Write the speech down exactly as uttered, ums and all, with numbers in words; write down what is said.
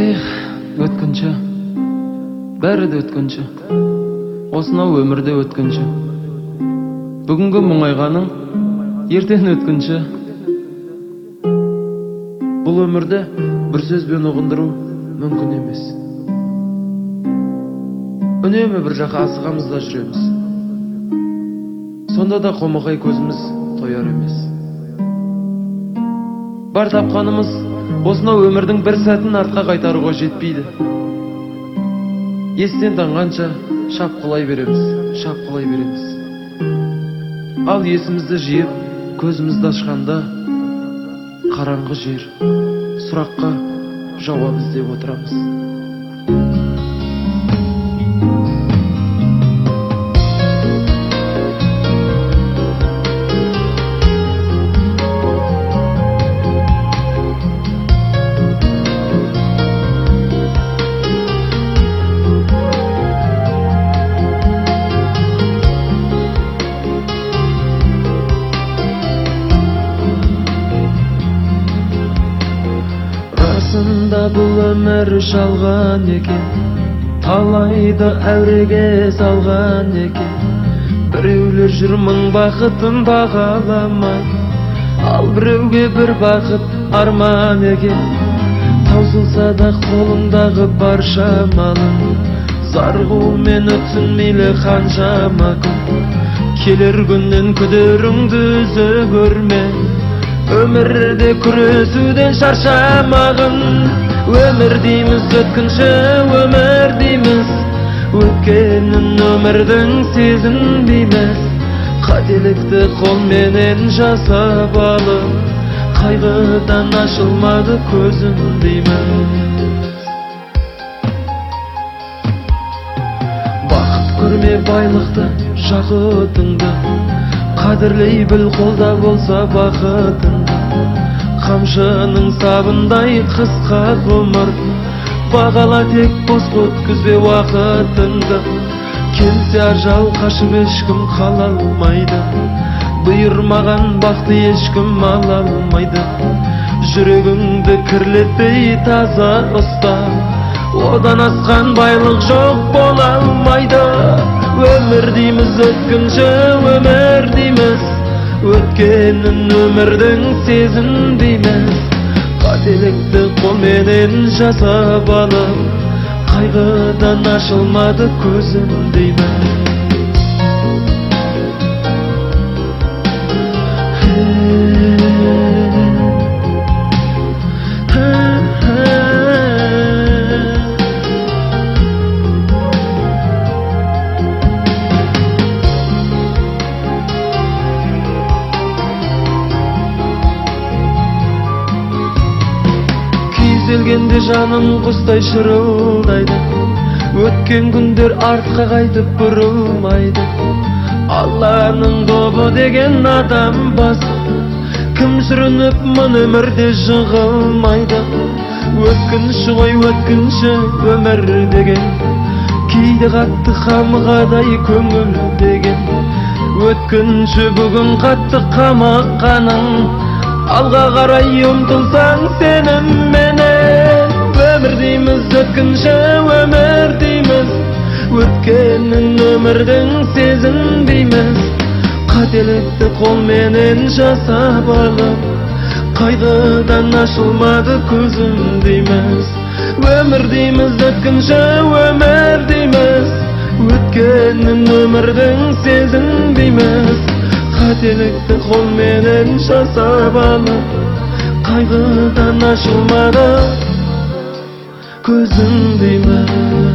Эх, өткінші, бәрі де өткінші, осынау өмірде өткінші. Бүгінгі мұңайғаның ертең өткінші. Бұл өмірде бір сөзбен ұғындыру мүмкін емес. Үнемі бір жаққа асығамызда жүреміз. Сонда да қомағай көзіміз тояр емес. Бар тапқанымыз осынау өмірдің бір сәтін артқа қайтаруға жетпейді. Естен танғанша шапқылай береміз, шапқылай береміз. Ал есімізді жиып, көзімізді ашқанда, қараңғы жер, сұраққа жауап іздеп отырамыз. Расында бұл өмір жалған екен, талайды әуреге салған екен. Біреулер жүр мың бақытын бағаламай, ал біреуге бір бақыт арман екен. Таусылса да қолыңдағы барша малың, зар қолмен өтсін мейлі қаншама күн. Келер күннен күдеріңді үзі көрме, өмірде күресуден шаршамағын. Өмір дейміз өткінші, өмір дейміз, өткенін өмірдің сезінбейміз. Қателікті қолменен жасап алып, қайғыдан ашылмады көзім дейміз. Бақыт көрме байлықты, жақытыңды, қадірлей біл қолда болса бақытыңды. Қамшының сабындай қысқа ғұмыр, бағала тек бос өткізбе уақытыңды. Келсе ажал қашып ешкім қала алмайды, бұйырмаған бақты ешкім ала алмайды. Жүрегіңді кірлетпей таза ұста, одан асқан байлық жоқ бола алмайды. Өмір дейміз өткінші, өмір дейміз, өткенін өмірдің сезінбейміз. Қателікті қолменен жасап алып, қайғыдан ашылмады көзім дейміз. Келгенде жаным құстай шырылдайды, өткен күндер артқа қайтып бұрылмайды. Алланың добы деген адам басы, кім сүрініп мұн өмірде жығылмайды. Өткінші ғой өткінші өмір деген, кейде қатты қамғадай көңіл деген. Өткінші бүгін қатты қамаққаның, алға қарай ұмтылсаң сенімменен. Өмір дейміз өткінші, өмір дейміз, өткенін өмірдің сезінбейміз. Қателікті қолменен жасап алып, қайғыдан ашылмады көзім дейміз. Өмір дейміз өткінші, өмір дейміз, өткенін өмірдің сезінбейміз. Қателікті қолменен жасап алып, қайғыдан ашылмады көзім дейміз.